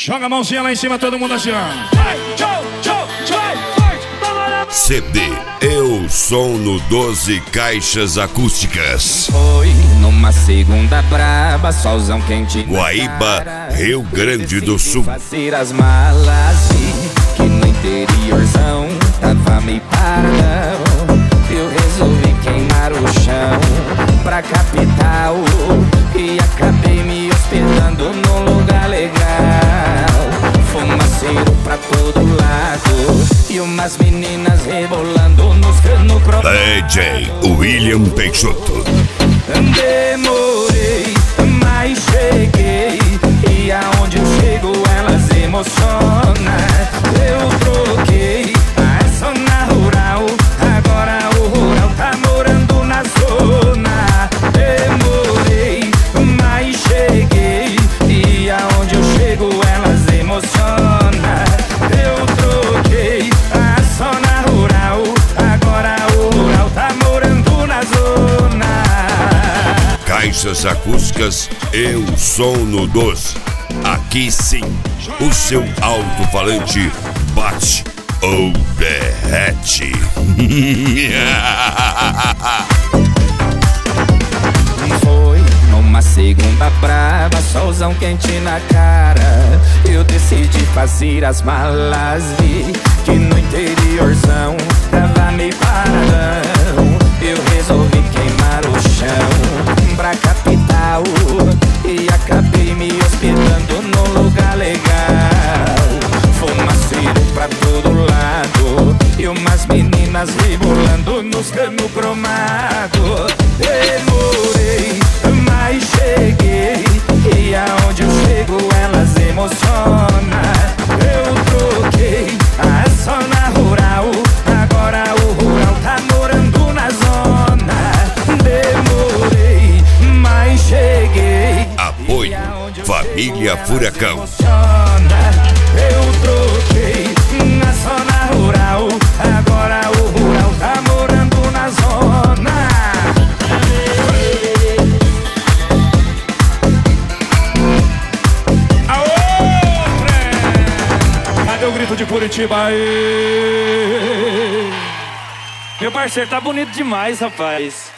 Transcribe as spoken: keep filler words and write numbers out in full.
Joga a mãozinha lá em cima, todo mundo assim, ó. C D Eu Som no doze Caixas Acústicas. Foi numa segunda braba, solzão quente. Guaíba, Rio Grande do Sul. Fazer as malas, vi que no interiorzão tava meio paradão. Eu resolvi queimar o chão pra capital e acabei me hospedando num lugar legal. Fumaceiro pra todo lado e umas meninas rebolando nos canos pro D J William Peixoto. Demorei, mas cheguei, e aonde eu chego elas emocionam. Eu troquei a zona rural, agora o rural tá morando na zona. Demorei, mas cheguei, e aonde eu chego elas emocionam. Eu troquei a zona rural, agora o rural tá morando na zona. Caixas Acústicas Eu Som no doze. Aqui sim, o seu alto-falante bate ou derrete. Foi numa segunda brava, solzão quente na cara. Eu decidi fazer as malas, vi que no interiorzão tava meio paradão. Eu resolvi queimar o chão pra capital e acabei me hospedando num lugar legal. Fumaceiro pra todo lado e umas meninas rebolando nos canos cromado. Demorei, mas cheguei, e aonde eu chego elas emocionam. Eu troquei a zona rural, agora o rural tá morando na zona. Demorei, mas cheguei. Apoio Família Furacão. Eu troquei na zona rural, agora o rural tá morando na zona. Cadê o grito de Curitiba aí? Meu parceiro, tá bonito demais, rapaz.